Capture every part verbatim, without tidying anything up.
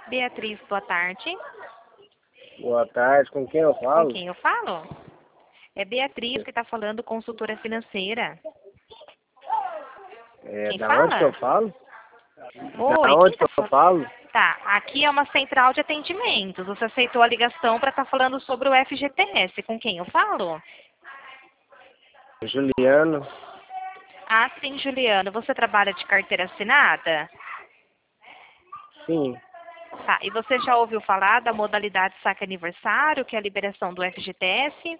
Beatriz, boa tarde. Boa tarde, com quem eu Com falo? quem eu falo? É Beatriz que está falando, consultora financeira. É, Quem da onde que eu fala? falo? Da Oi, quem onde que está eu falando? falo? Tá, aqui é uma central de atendimentos. Você aceitou a ligação para estar falando sobre o F G T S. Com quem eu falo? Juliano. Ah, sim, Juliano. Você trabalha de carteira assinada? Sim, Tá, e você já ouviu falar da modalidade saque aniversário, que é a liberação do F G T S?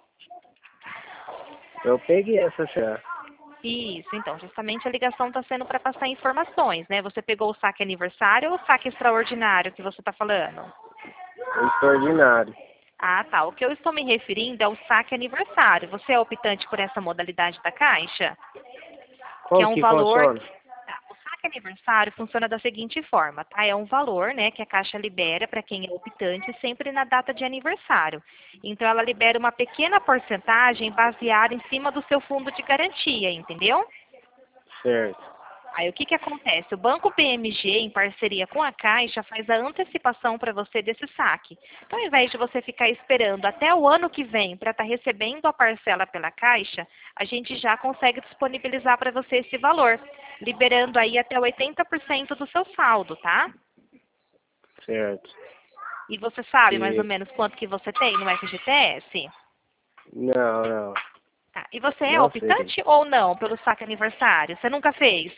eu peguei essa já. Isso, então, justamente a ligação está sendo para passar informações, né? Você pegou o saque aniversário ou o saque extraordinário que você está falando? Extraordinário. Ah, tá. O que eu estou me referindo é o saque aniversário. Você é optante por essa modalidade da Caixa? Que é Como um que valor. funciona? Tá, o saque aniversário funciona da seguinte forma, tá? É um valor, né, que a Caixa libera para quem é optante sempre na data de aniversário. Então, ela libera uma pequena porcentagem baseada em cima do seu fundo de garantia, entendeu? Certo. Aí o que que acontece? O Banco B M G, em parceria com a Caixa, faz a antecipação para você desse saque. Então, ao invés de você ficar esperando até o ano que vem para estar recebendo a parcela pela Caixa, a gente já consegue disponibilizar para você esse valor, liberando aí até oitenta por cento do seu saldo, tá? Certo. E você sabe mais ou E... menos quanto que você tem no F G T S? Não, não. Tá. E você é Não sei. optante ou não pelo saque aniversário? Você nunca fez?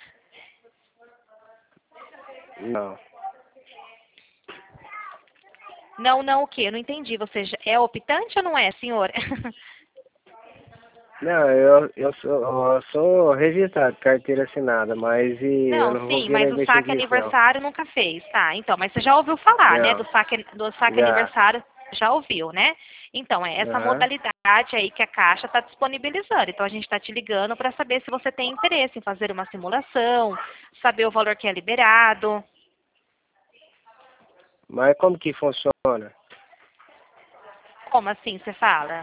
Não. Não, não, o quê? Eu não entendi. Você já é optante ou não é, senhora? Não, eu, eu, sou, eu sou registrado, carteira assinada, mas e eu Não, não vou sim, mas querer o mexer saque com isso, não. aniversário nunca fez, tá? Então, mas você já ouviu falar, né, do Não. saque, do saque Já. aniversário, já ouviu, né? Então, é essa Aham. modalidade aí que a Caixa está disponibilizando. Então, a gente está te ligando para saber se você tem interesse em fazer uma simulação, saber o valor que é liberado. Mas como que funciona? Como assim você fala?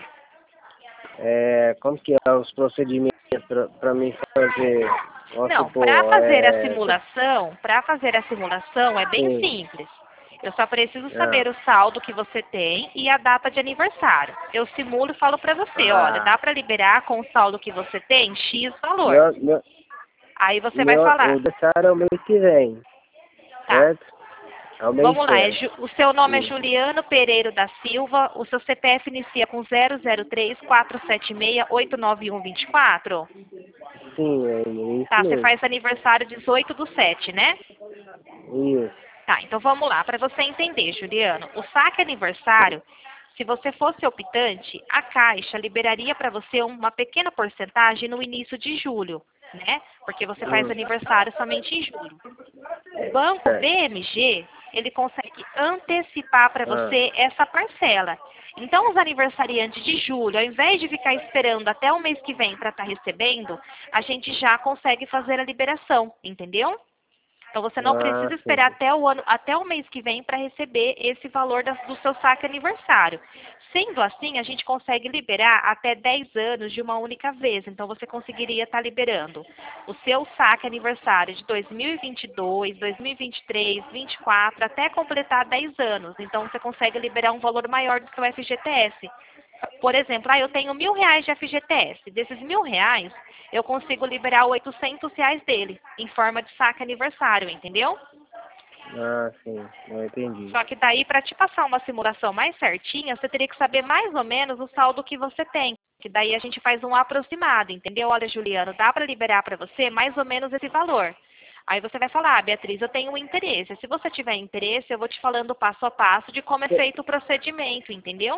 É, como que é os procedimentos para mim fazer, vamos Não, para supor, fazer a é, simulação, para fazer a simulação é bem sim, simples. Eu só preciso ah, saber o saldo que você tem e a data de aniversário. Eu simulo e falo para você, olha, ah, dá para liberar com o saldo que você tem X valor. meu, meu, Aí você vai meu, o falar, aniversário é o mês que vem, tá, certo? É o mês vamos lá, é certo, Ju- o seu nome é isso, Juliano Pereiro da Silva, o seu C P F inicia com zero zero três, quatro sete seis, oito nove um dois quatro. sim, é, é isso Tá, você mesmo, faz aniversário dezoito do sete, né? isso, Tá, então vamos lá, para você entender, Juliano. O saque aniversário, se você fosse optante, a Caixa liberaria para você uma pequena porcentagem no início de julho, né? Porque você faz hum, aniversário somente em julho. O banco certo, B M G, ele consegue antecipar para ah, você essa parcela. Então, os aniversariantes de julho, ao invés de ficar esperando até o mês que vem para estar recebendo, a gente já consegue fazer a liberação, entendeu? Então você não ah, precisa sim, esperar até o ano, até o mês que vem para receber esse valor da- do seu saque aniversário. Sendo assim, a gente consegue liberar até dez anos de uma única vez. Então você conseguiria estar liberando o seu saque aniversário de dois mil e vinte e dois, dois mil e vinte e três, vinte e quatro, até completar dez anos. Então você consegue liberar um valor maior do seu F G T S. Por exemplo, ah, eu tenho mil reais de F G T S. Desses mil reais, eu consigo liberar oitocentos reais dele, em forma de saque aniversário, entendeu? ah, sim, eu entendi, Só que daí, para te passar uma simulação mais certinha, você teria que saber mais ou menos o saldo que você tem. Que daí a gente faz um aproximado, entendeu? Olha, Juliano, dá para liberar para você mais ou menos esse valor. Aí você vai falar, ah, Beatriz, eu tenho um interesse. Se você tiver interesse, eu vou te falando passo a passo de como é feito o procedimento, entendeu?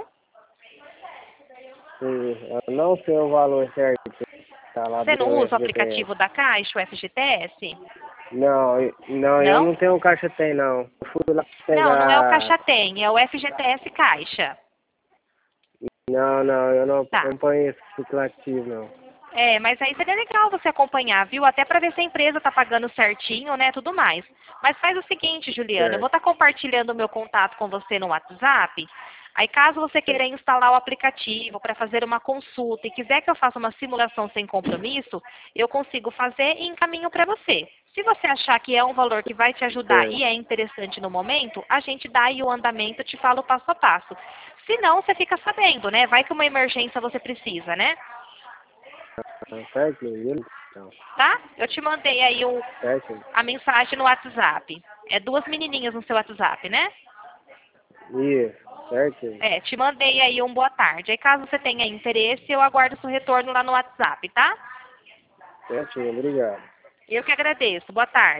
sim, eu não sei o valor certo que tá lá Você do não meu usa o F G T S, aplicativo da Caixa, o F G T S? não, eu- não, eu Não? não tenho caixa tem não, eu fui lá Não, não é o pegar. Caixa Tem, é o F G T S Caixa. Não, não, eu não Tá. acompanho esse aplicativo, não. É, mas aí seria legal você acompanhar, viu? Até para ver se a empresa tá pagando certinho, né? Tudo mais. Mas faz o seguinte, Juliana, eu vou Certo. estar compartilhando o meu contato com você no WhatsApp. Aí, caso você queira instalar o aplicativo para fazer uma consulta e quiser que eu faça uma simulação sem compromisso, eu consigo fazer e encaminho para você. Se você achar que é um valor que vai te ajudar Certo. e é interessante no momento, a gente dá aí o andamento, te fala o passo a passo. Se não, você fica sabendo, né? Vai que uma emergência você precisa, né? Tá certinho, então. Tá? Eu te mandei aí o, Certinho. a mensagem no WhatsApp. É duas menininhas no seu WhatsApp, né? Isso, certinho. É, te mandei aí um boa tarde. Aí caso você tenha interesse, eu aguardo seu retorno lá no WhatsApp, tá? Certinho, obrigado. Eu que agradeço. Boa tarde.